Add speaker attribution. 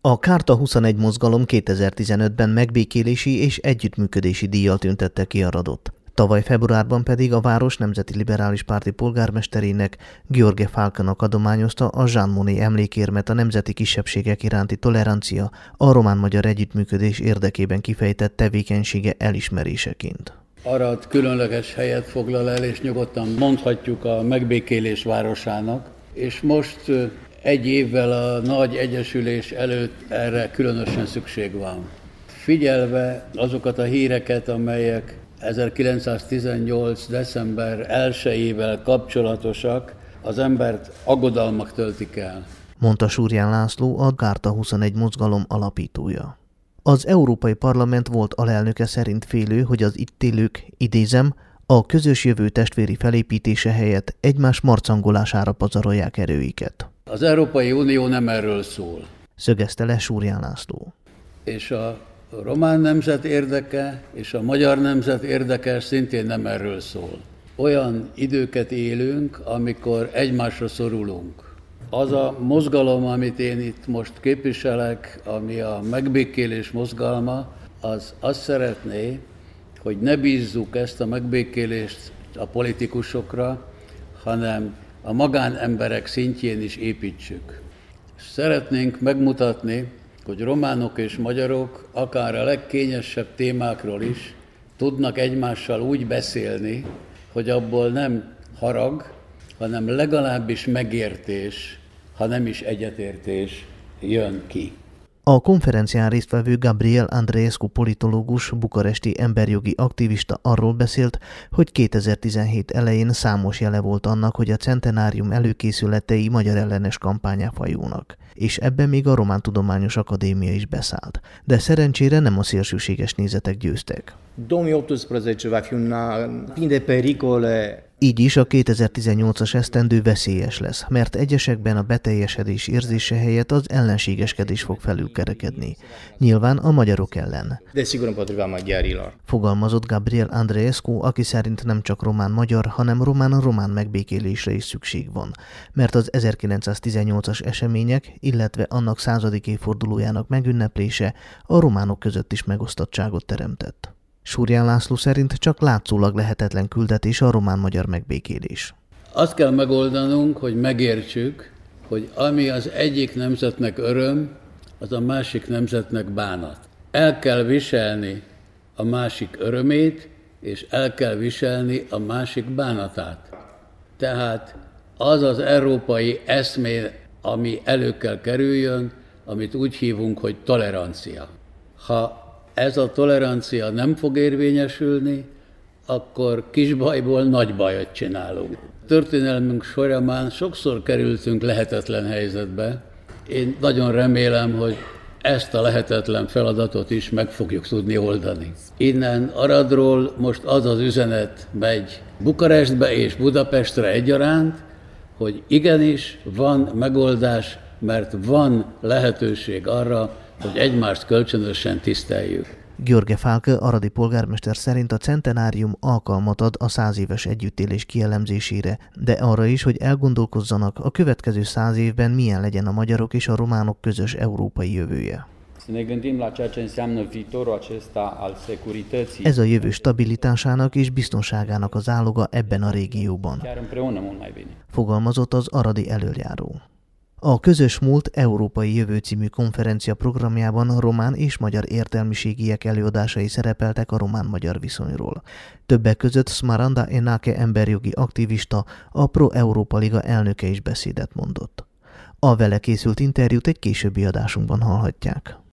Speaker 1: A Charta 21 mozgalom 2015-ben megbékélési és együttműködési díjjal tüntette ki a Radot. Tavaly februárban pedig a város Nemzeti Liberális Párti polgármesterének, György Falknak adományozta a Jean Monnet emlékérmet a nemzeti kisebbségek iránti tolerancia, a román-magyar együttműködés érdekében kifejtett tevékenysége elismeréseként.
Speaker 2: Arad különleges helyet foglal el, és nyugodtan mondhatjuk a megbékélés városának, és most egy évvel a nagy egyesülés előtt erre különösen szükség van. Figyelve azokat a híreket, amelyek 1918. december 1-ével kapcsolatosak, az embert aggodalmak töltik el.
Speaker 1: Mondta Surján László, a Charta 21 mozgalom alapítója. Az Európai Parlament volt alelnöke szerint félő, hogy az itt élők, idézem, a közös jövő testvéri felépítése helyett egymás marcangolására pazarolják erőiket.
Speaker 2: Az Európai Unió nem erről szól.
Speaker 1: Szögezte le Surján László.
Speaker 2: És a román nemzet érdeke és a magyar nemzet érdeke szintén nem erről szól. Olyan időket élünk, amikor egymásra szorulunk. Az a mozgalom, amit én itt most képviselek, ami a megbékélés mozgalma, az azt szeretné, hogy ne bízzuk ezt a megbékélést a politikusokra, hanem a magánemberek szintjén is építsük. Szeretnénk megmutatni, hogy románok és magyarok akár a legkényesebb témákról is tudnak egymással úgy beszélni, hogy abból nem harag, hanem legalábbis megértés, ha nem is egyetértés jön ki.
Speaker 1: A konferencián résztvevő Gabriel Andreescu politológus, bukaresti emberjogi aktivista arról beszélt, hogy 2017 elején számos jele volt annak, hogy a centenárium előkészületei magyar ellenes kampánnyá fajulnak, és ebben még a Román Tudományos Akadémia is beszállt. De szerencsére nem a szélsőséges nézetek győztek.
Speaker 3: 2018 va fi un an plin de pericole.
Speaker 1: Így is a 2018-as esztendő veszélyes lesz, mert egyesekben a beteljesedés érzése helyett az ellenségeskedés fog felülkerekedni. Nyilván a magyarok ellen.
Speaker 3: Desigur împotriva maghiarilor.
Speaker 1: Fogalmazott Gabriel Andreescu, aki szerint nem csak román-magyar, hanem román-román megbékélésre is szükség van, mert az 1918-as események, illetve annak 100. évfordulójának megünneplése a románok között is megosztottságot teremtett. Surján László szerint csak látszólag lehetetlen küldetés a román-magyar megbékélés.
Speaker 2: Azt kell megoldanunk, hogy megértsük, hogy ami az egyik nemzetnek öröm, az a másik nemzetnek bánat. El kell viselni a másik örömét, és el kell viselni a másik bánatát. Tehát az az európai eszmé, ami elő kell kerüljön, amit úgy hívunk, hogy tolerancia. Ha ez a tolerancia nem fog érvényesülni, akkor kis bajból nagy bajot csinálunk. Történelmünk során sokszor kerültünk lehetetlen helyzetbe. Én nagyon remélem, hogy ezt a lehetetlen feladatot is meg fogjuk tudni oldani. Innen Aradról most az az üzenet megy Bukarestbe és Budapestre egyaránt, hogy igenis van megoldás, mert van lehetőség arra, hogy egymást kölcsönösen tiszteljük.
Speaker 1: György Falk aradi polgármester szerint a centenárium alkalmat ad a 100 éves együttélés kielemzésére, de arra is, hogy elgondolkozzanak a következő 100 évben milyen legyen a magyarok és a románok közös európai jövője. Ez a jövő stabilitásának és biztonságának az záloga ebben a régióban, fogalmazott az aradi elöljáró. A Közös Múlt Európai Jövő című konferencia programjában román és magyar értelmiségiek előadásai szerepeltek a román-magyar viszonyról. Többek között Smaranda Enáke emberjogi aktivista, a Pro-Európa Liga elnöke is beszédet mondott. A vele készült interjút egy későbbi adásunkban hallhatják.